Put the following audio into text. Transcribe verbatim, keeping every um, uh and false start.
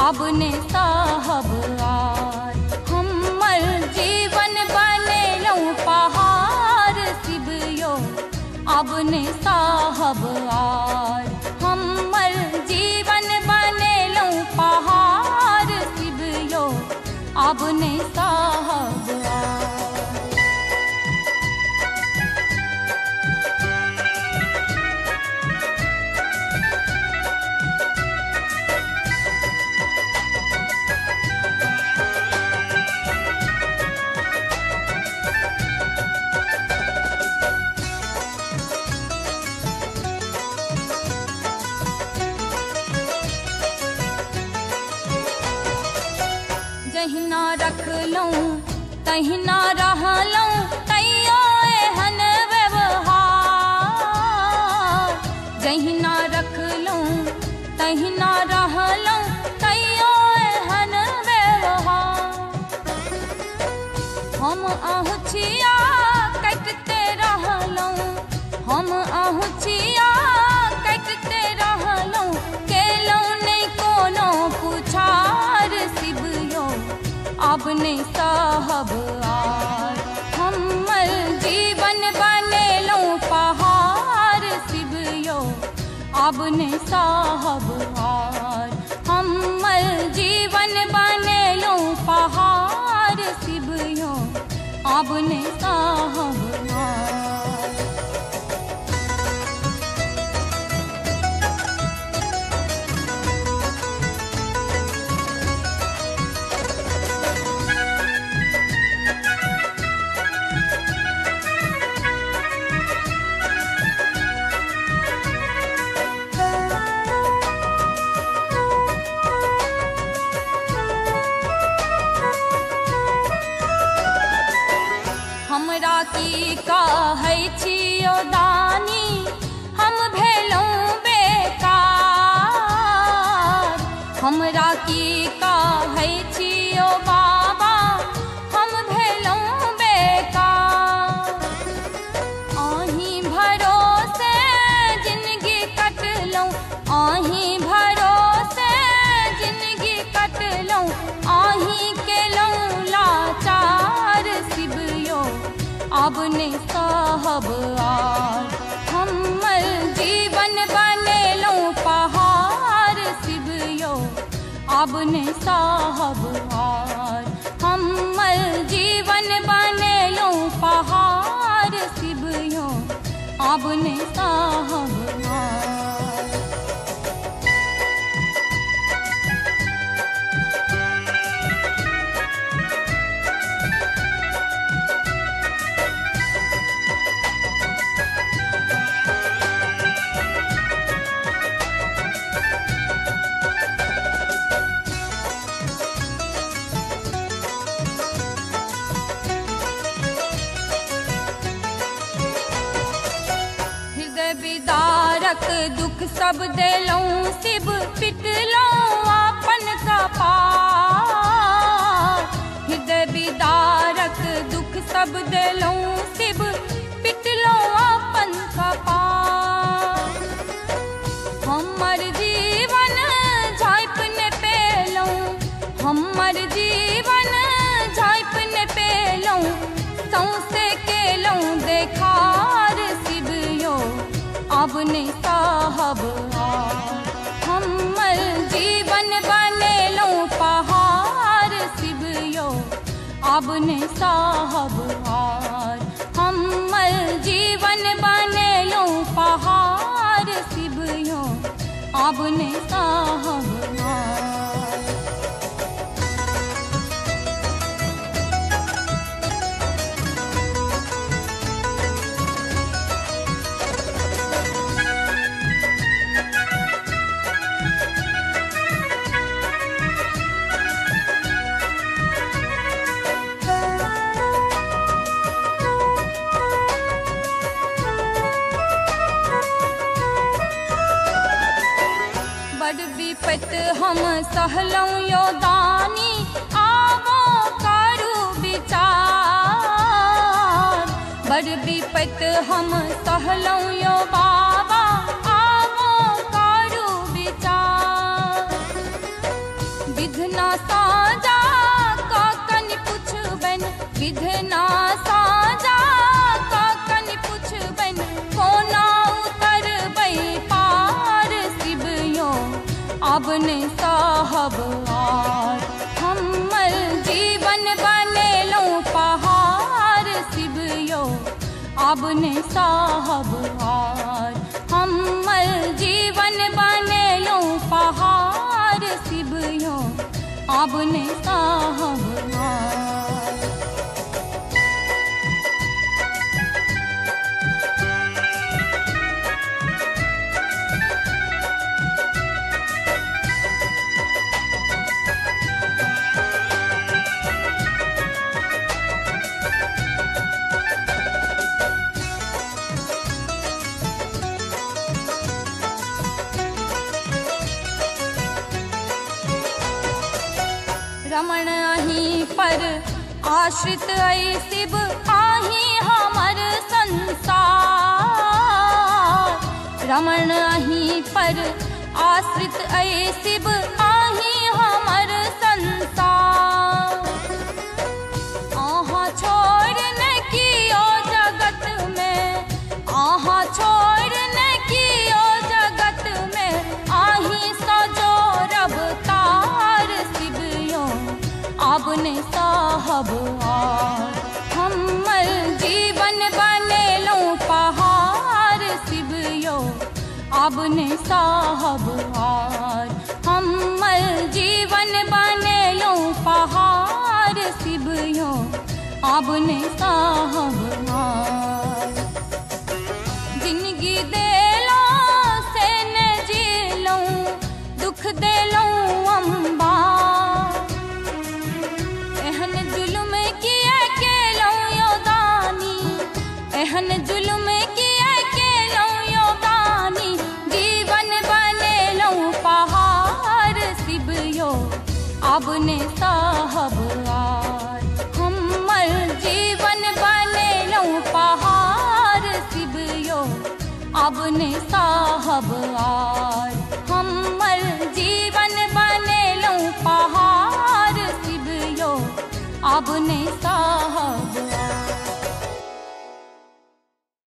अब ने साहब आर हमर जीवन बनेलौं पहाड़ शिवयो अब ने साहब आर हमर जीवन बनेलौं पहाड़ शिवयो अब ने साहब आर। जहिना रखलौं तहिना रहलौं तैयो एहन व्यवहार जहिना रखलौं तहिना रहलौं तैयो एहन व्यवहार। हम अहुचिया कटते रहलौं हम अहुचिया कटते रहलौं केलौं नहीं कोनो पुछार शिवयो अब ने साहब आर हमर जीवन बनेलौं पहाड़ शिवयो अब ने साहब आर हमर जीवन बनेलौं पहाड़ शिवयो अब ने साहब आर। हमरा की कहै छियो दानी हम भेलौं बेकार हमरा की कहै छियो बाबा हम भेलौं बेकार। अहीं भरोसे जिंदगी कटलौं अहीं भरोसे जिंदगी कटलौं अहीं केलौं लाचार शिवयो अब ने साहब आर हमर जीवन बनेलौं पहाड़ शिवयो अब ने साहब आर हमर जीवन बनेलौं पहाड़ शिवयो अब ने साहब आर। विदारक दुख सब देलौं शिव पिटलौं अपन कपार हृदय विदारक दुख सब देलौं शिव पिटलौं अपन कपार। हमर जीवन झाँप न पेलौं हमर जीवन झाँप न पेलौं सौंसे केलौं देखार शिवयो अब ने साहब आर हमर जीवन बनेलौं पहाड़ शिवयो अब ने साहब आर हमर जीवन बनेलौं पहाड़ शिवयो अब ने साहब आर। बड़ विपत हम सहलौं यो दानी आवो करू विचार बड़ विपत हम सहलौं यो बाबा आवो करू विचार। ने साहब आर हमर जीवन बनेलौ पहाड़ शिवयो अब ने साहब आर हमर जीवन बनेलौ पहाड़ शिवयो अब ने साहब आर। रमण अहीं पर आश्रित ऐ शिव आही हमर संसार। रमण अहीं पर आश्रित ऐ शिव आही हमर संसार। आहाँ छोड़ न कियो जगत में, आहाँ छोड़ न कियो जगत में, आही सजो रफ्तार शिवयो अब ने साहब आर हमर जीवन बनेलौ पहाड़ शिवयो अब ने साहब आर हमर जीवन बनेलौ पहाड़ शिवयो अब ने साहब आर। जिंदगी देलो से न जीलौ दुख देलौ अम्बा। एहन जुल्म किया केलौ यो दानी, एहन जुल्म किया केलौ यो दानी। जीवन बनेलौ पहाड़ शिवयो अब ने साहब आर हमर जीवन बनेलौ पहाड़ शिवयो अब ने साहब आर हमर जीवन बनेलौ पहाड़ शिवयो अब ने सा